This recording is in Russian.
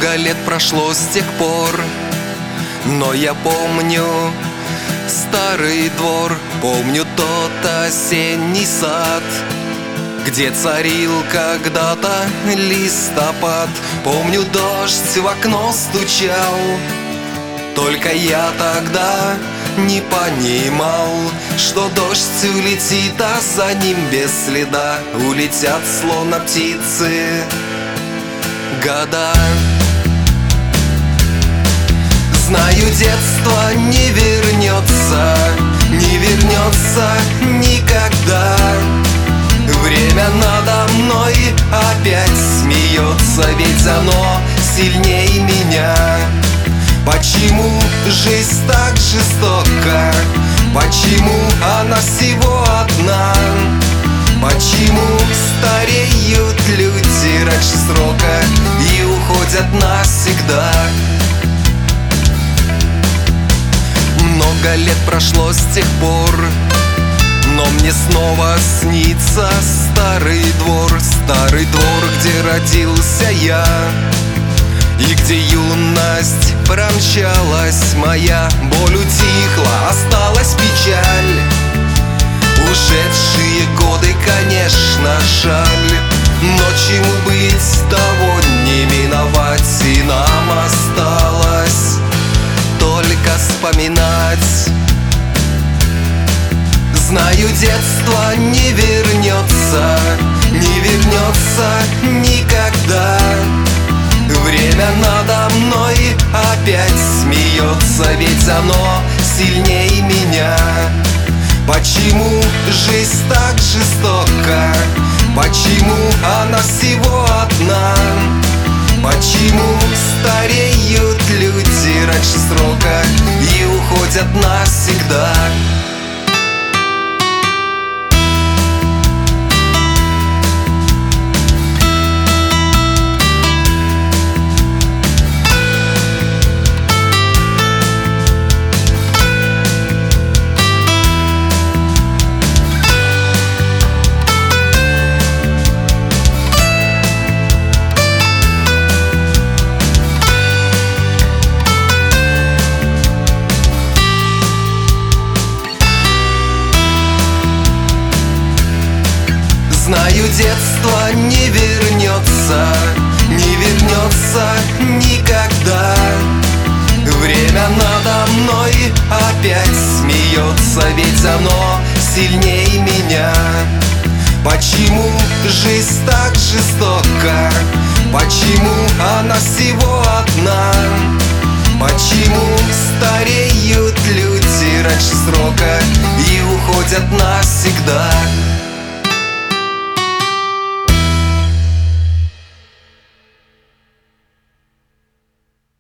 Много лет прошло с тех пор, но я помню старый двор. Помню тот осенний сад, где царил когда-то листопад. Помню, дождь в окно стучал, только я тогда не понимал, что дождь улетит, а за ним без следа улетят словно птицы года. Знаю, детство не вернется, не вернется никогда. Время надо мной опять смеется, ведь оно сильнее меня. Почему жизнь так жестока? Почему она всего одна? Почему стареют люди раньше срока и уходят навсегда? Много лет прошло с тех пор, но мне снова снится старый двор, где родился я, и где юность промчалась моя. Боль утихла, осталась печаль. Ушедшие годы, конечно, жаль, но чему быть, того не миновать, и нам осталось только вспоминать. Знаю, детство не вернется, не вернется никогда. Время надо мной опять смеется, ведь оно сильнее меня. Почему жизнь так жестока? Почему она всего одна? Почему стареют люди раньше срока и уходят навсегда? Знаю, детство не вернется, не вернется никогда. Время надо мной опять смеется, ведь оно сильнее меня. Почему жизнь так жестока? Почему она всего одна? Почему стареют люди раньше срока и уходят навсегда?